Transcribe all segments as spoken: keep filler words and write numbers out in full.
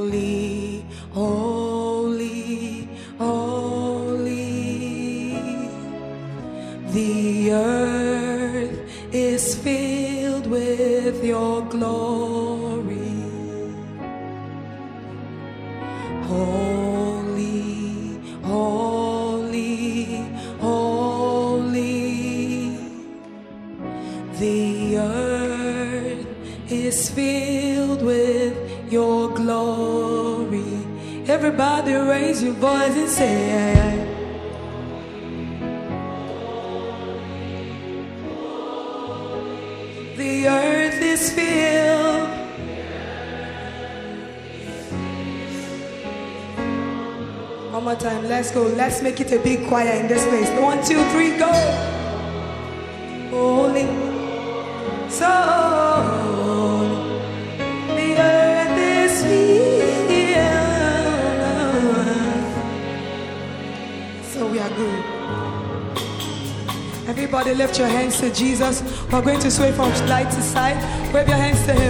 Holy, holy, holy. The earth is filled with your glory. Holy, holy, holy. The earth is filled with your glory. Everybody raise your voice and say, the earth is filled. One more time, let's go. Let's make it a big choir in this place. One, two, three, go. Holy, so the earth is filled. So we are good. Everybody lift your hands to Jesus. We're going to sway from side to side. Wave your hands to him.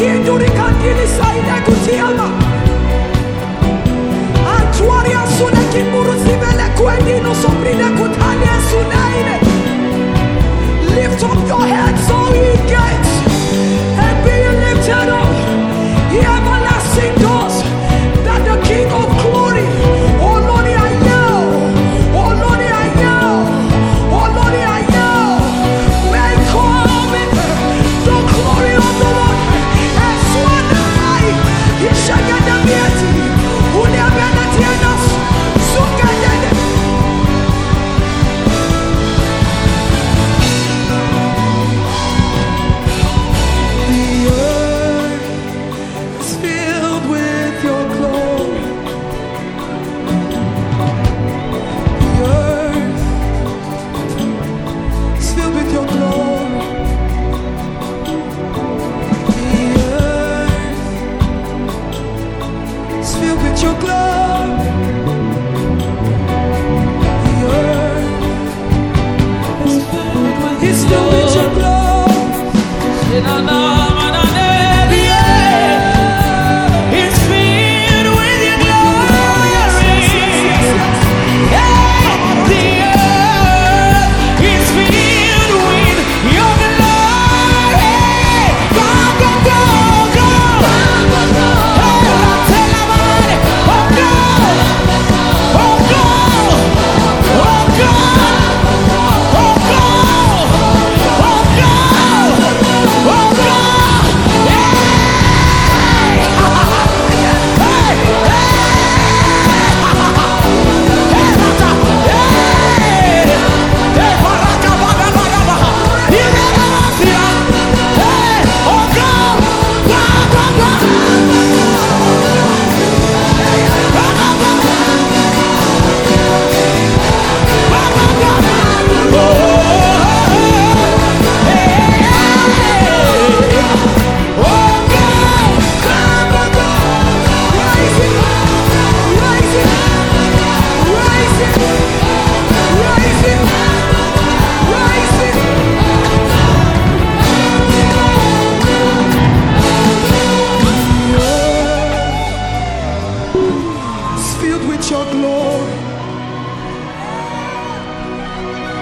kinduri kandili saide kutiama. Antuaria sune kimuru sibele kuendino sobrine kutalia sunaine. Lift up your heads, all ye gates, and be lifted up, ye everlasting doors, that the King of glory, oh Lord, I know, oh Lord, I know, oh Lord, I know, may come in the glory of the Lord, and swan the eye, he shall get the beauty, who never let us, so get it. Your glory, the earth is filled with your glory. The earth is filled with your glory. The earth is filled with your glory. Go, go, go, go, go, go. Your glory,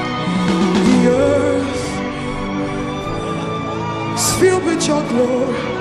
the earth is filled with your glory.